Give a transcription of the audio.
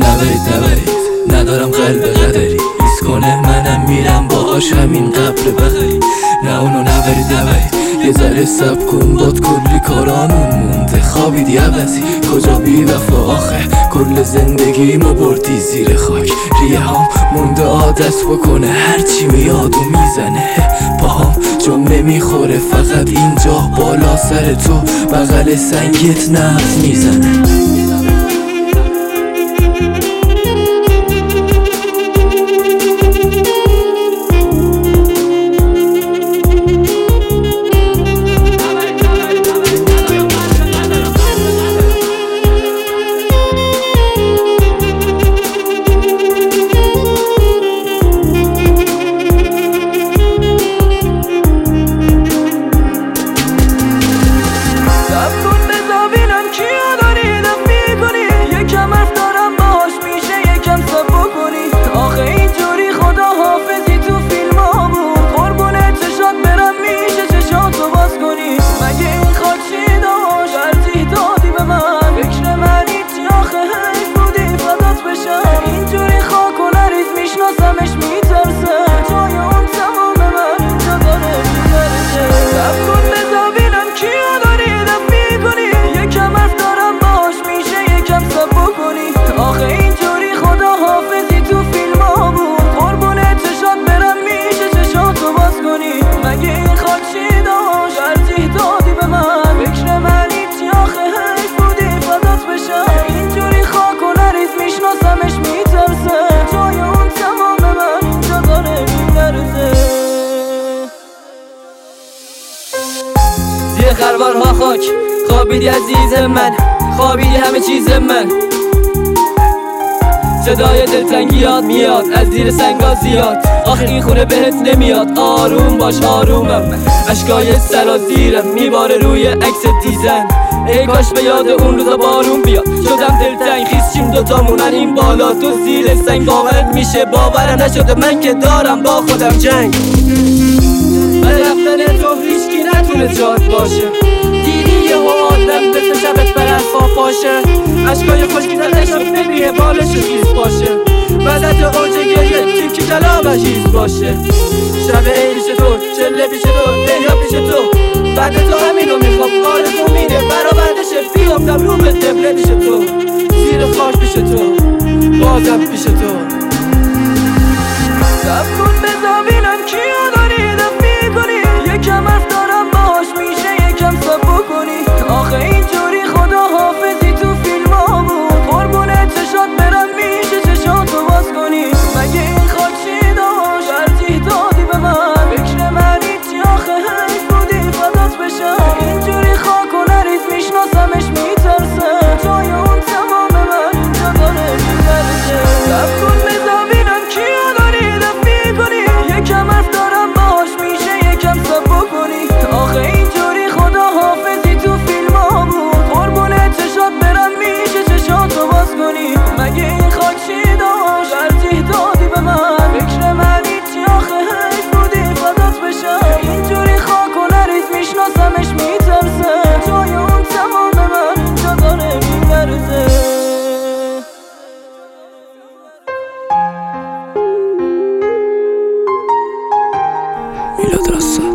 نبرید ندارم قلب قدری ایست کنه منم میرم باهاش همین قبر بغری. نه اونو نبرید یه ذره سب کن باد کلی کارانون مونده خوابید یه بزی کجا بی وفا آخه کل زندگیمو بردی زیر خاک. ریه هم مونده عادت بکنه هرچی میاد و میزنه پاهم جمله میخوره فقط اینجا بالا سر تو بغل سنگت نفت میزنه. خروارها خاک خوابیدی عزیز من خوابیدی همه چیز من. صدای دلتنگیات میاد از زیر سنگا زیاد آخه این خونه بهت نمیاد آروم باش آرومم. اشکای سرازیرم میباره روی عکس دیزن ای کاش به یاد اون روزا بارون بیاد. شدم دلتنگ خیسشیم دوتامون این بالا تو زیر سنگ باورت میشه باورم نشده من که دارم با خودم جنگ. من رفتن تو هیچکی نتونه جات باشه دیدی یه آدم به تو شبت بر اصفا باشه اشکای خوشگیزنش رو ببیه بالش رو خیز باشه وزت اوج گریه تیکی کلامش هیز باشه. شب عیش تو چله پیش تو دنیا پیش تو بعد تو همینو میخوام آرزو میده برآوردشه بیافتم رو به قبله پیش تو زیر خاک پیش تو بازم پیش تو. سب کن بذار بینم کیو داری دفت میکنی یکم حرف دارم باهاش میشه یکم صبر کنی آخه اینجوری خدا حافظی تو فیلم ها بود قربونه چشات برم میشه چشاتو باز کنی مگه این خاک چی داشت ترجیح دادی به من فکر من هیچی آخه حیف بودی فدات بشم اینجوری خاک و نریز میشناسمش میترسه جای اون تمام من اینجا داره میبرسه. سب کن بذار بینم کیو داری دفت میکنی یکم حرف دارم باهاش میشه یکم صبر کنی آخه اینجوری خدا حافظی تو فیلم ها بود قربونه چشات برم میشه چشاتو باز کنی مگه این خاک چی داشت ترجیح دادی به من فکر من هیچی آخه حیف بودی فدات بشم اینجوری خاک و نریز میشناسمش میترسه جای اون تمام من اینجا داره میبرزه. میلاد رسا